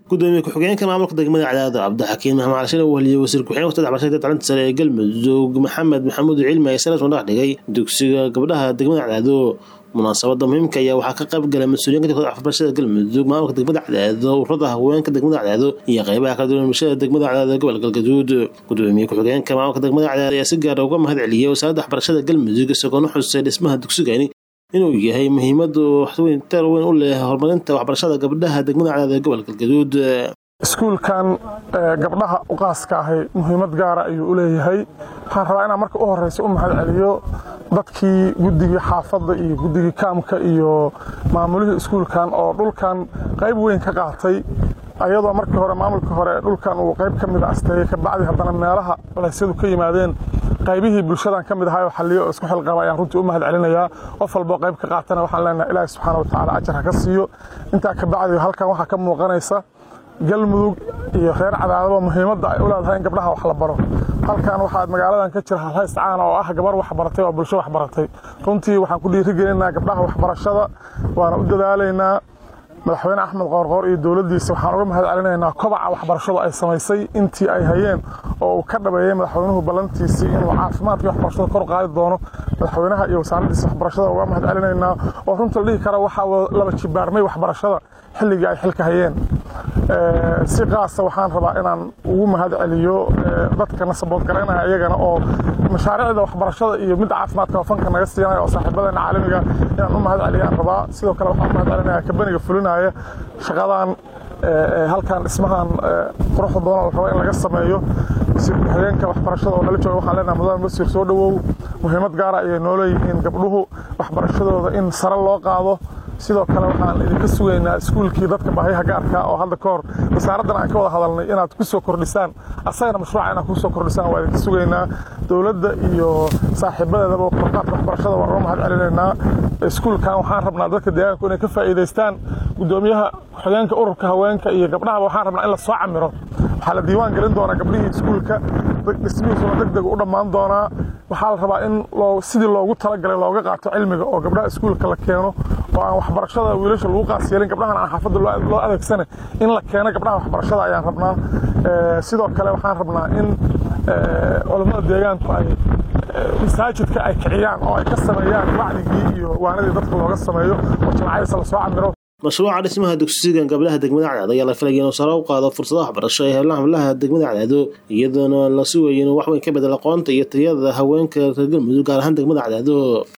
gudoomiye ku-xigeenka maamulka degmada Cadaado Cabdixakiin Maxamed Cali waliye wasiir ku-xigeenka wasaaradda waxbarashada tacliinta sare ee Galmudug Maxamed Maxamuud Cilmi ay sanad soo dhigay dugsiga gabdhaha degmada Cadaado munaasabada muhiimka ah waxaa ka qayb galay mas'uuliyiinta waxbarashada Galmudug maamulka degmada Cadaado ururada haweenka degmada Cadaado iyo qaybaha kala duwan bulshada degmada Cadaado gobolka Galgaduud gudoomiye ku-xigeenka maamulka degmada Cadaado ayaa si gaar ah uga mahadceliyay wasaaradda waxbarashada Galmudug isagoo xusay dhismaha dugsigani inuu yahay muhiimadu weyn u leh horumarinta waxbarashada gabdhaha degmada Cadaado ee gobolka Galgaduud iskuulkan gabdhaha u qaaska ah muhiimad gaar ah ayuu u leeyahay waxaan rabaa inaan marka u horeyso u mahadceliyo dadkii guddiga xaafadda iyo guddiga kaamka iyo maamulihii iskuulkan oo dhulkan qayb weyn ka qaatay ayadoo markii hore maamulka hore dhulkan uu qayb ka mid asteeyay ka bacdi haddana meelaha culaysyadu ka yimaadeen qaybihii bulshadan ka mid ahaa oo xalliyo oo isku xilqaaba ayaan runtii u mahadcelinayaa qof walba qayb ka qaatana waxaan leenahay ilaahay subxaanahu wa tacaala ajar ha ka siiyo intaa ka bacdi halkan waxaa ka muuqanaysa Galmudug iyo reer Cadaado muhiimadda ay u leedahay in gabdhaha wax la baro halkan waxaa magaaladan ka jira halhays caan oo ah gabar wax baratay oo bulsho wax baratay runtii waxaan ku dhiirigelinaynaa gabdhaha waxbarashada waana u dadaalaynaa madaxweyne Axmed Qoorqoor iyo dawladdiisa waxaan uga mahadcelinaynaa kobaca waxbarashada ay samaysay intii ay hayeen oo uu ka dhabeeyay madaxweynuhu ballantiisii inuu caafimaadka waxbarashada kor u qaadi doono madaxweynaha iyo wasaaraddiisa waxbarashada uga mahadcelinaynaa oo runtii la dhihi kara waxa laba jibaarmay waxbarashada xilligii ay xilka hayeen si qaas waxaan rabaa inaan ugu mahadceliyo dadka nasabood gareynaya iyagana oo mashaariicda waxbarashada iyo mid caafimaadka fanka naga siinaya oo saaxiibadeena caalamiga inaan u mahadceliyaan rabaa sidoo kale waxaan mahadcelinayaa kabaniga fulinaya shaqadan halkan dhismahan quruxda doona la rabo in laga sameeyo wasiir ku-xigeenka waxbarashada oo nala jooga waxaan leenahay mudane wasiir soo dhawow muhiimad gaar ah ayay noo leeyihiin gabdhuhu waxbarashadooda in sare loo qaado sidoo kale waxaan idinka sugaynaa iskuulkii dadka baahiyaha gaarka oo hadda ka hor wasaaraddan aan ka wada hadalnay inaad ku soo kordhisaan asagana mashruuca inaad ku soo kordhisaan waa idinka sugaynaa dowladda iyo saaxiibadeedaba korqaadka waxbarashada waan uga mahadcelinaynaa iskuulkan waxaan rabnaa dadka deegaanku inay ka faa'iidaystaan gudoomiyaha ku-xigeenka ururka haweenka iyo gabdhaha waxaan rabnaa in la soo camiro waxaa la diiwaan gelin doonaa gabdhihii iskuulka dhismihiisuna degdeg u dhammaan doonaa waxaa la rabaa in sidii loogu talagalay looga qaato cilmiga oo gabdhaha iskuulka la keeno oo aan waxbarashada wiilasha lagu qaas yeelin gabdhahana aan xaafadda loo adeegsanay in la keeno gabdhaha waxbarashada ayaan rabnaa sidoo kale waxaan rabnaa in culammada deegaanku ay masaajidka ay kiciyaan oo ay ka sameeyaan wacdigii iyo waanadii dadka looga sameeyo oo jamacadiisa la soo camiro mashruuca dhismaha dugsiga gabdhaha degmada Cadaado ayaa la filayay inuu sare u qaado fursadaha waxbarasho ee hablaha degmada Cadaado iyadoo la sugayo inuu wax weyn ka bedelo aqoonta iyo tayada haweenka reer Galmudug gaar ahaan degmada Cadaado